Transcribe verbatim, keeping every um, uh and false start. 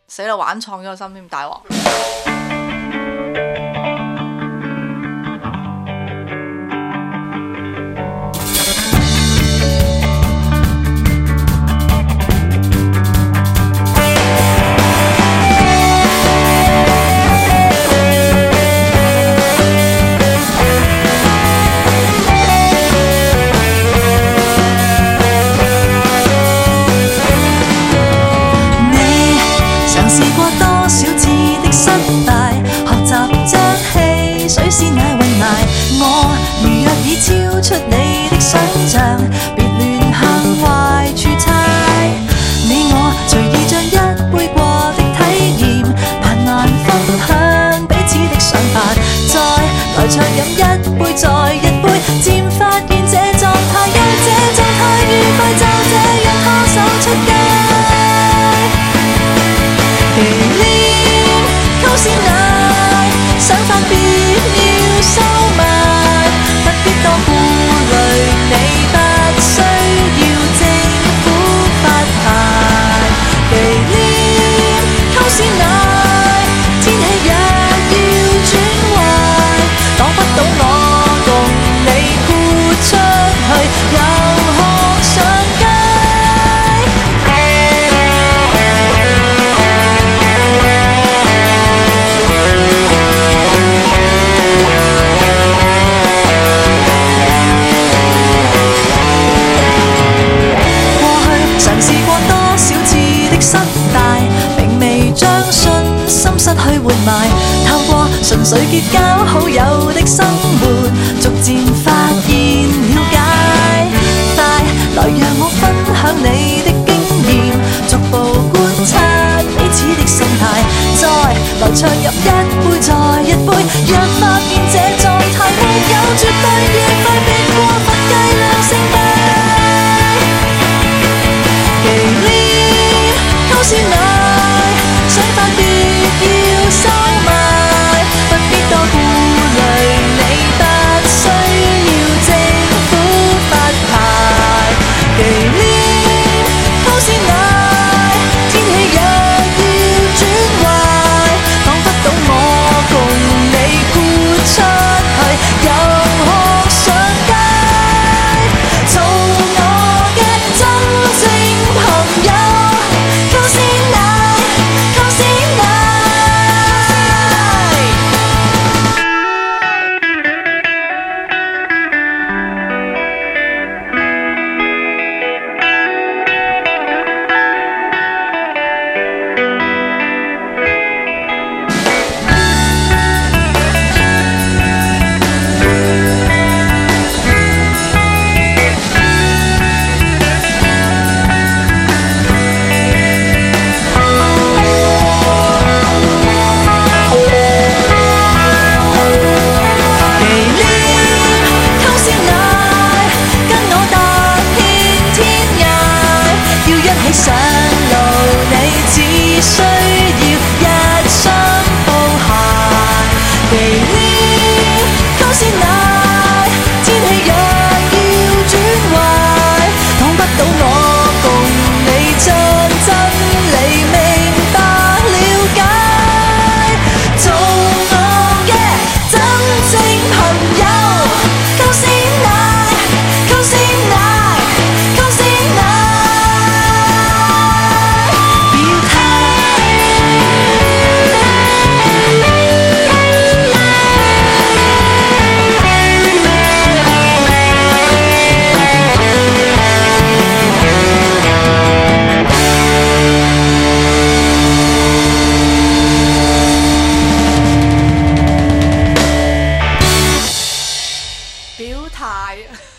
死啦，玩創咗個心添，大鑊！ 超出你的想象，別亂向壞處猜。你我隨意將一杯過的體驗，慢慢分享彼此的想法，再來暢飲一杯再一杯，漸發現這狀態優，這狀態愉快，就這樣拖手出街。忌廉 Cozy Night， 想法別要收埋，不必多顧慮，你不需要政府發牌。忌廉 Cozy Night， 天氣若要轉壞，擋不到我共你豁出去遊學上街。失去活埋，透過純粹結交好友的生活，逐漸發現了解。快來讓我分享你的經驗，逐步觀察彼此的心態，再來暢飲一杯再一杯，若發現這狀態沒有絕對愉快，別過分計量勝敗。忌廉 Cozy Night， 想法別要收埋，不必多顧慮，你不需要政府發牌。忌廉 Cozy Night， 天氣若要轉壞，擋不到我共你豁出去遊學上街，做我嘅真正朋友。Cozy Night，Cozy Night。上路你只需要一雙布鞋。忌廉 Cozy Night， 天氣若要轉壞，擋不到我共你將真理明白了解，做我嘅真正朋友。Cozy Night，Cozy Night，Cozy Night。 表態。